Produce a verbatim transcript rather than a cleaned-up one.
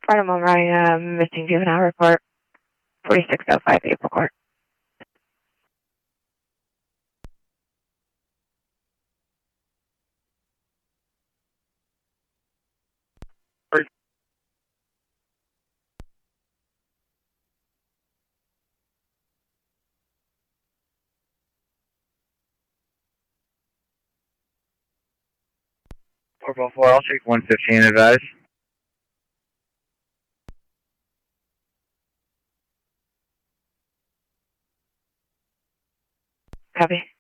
Farnham, I'm writing a missing juvenile report, forty-six oh five April Court. four four four, I'll take one fifteen, advise. Copy.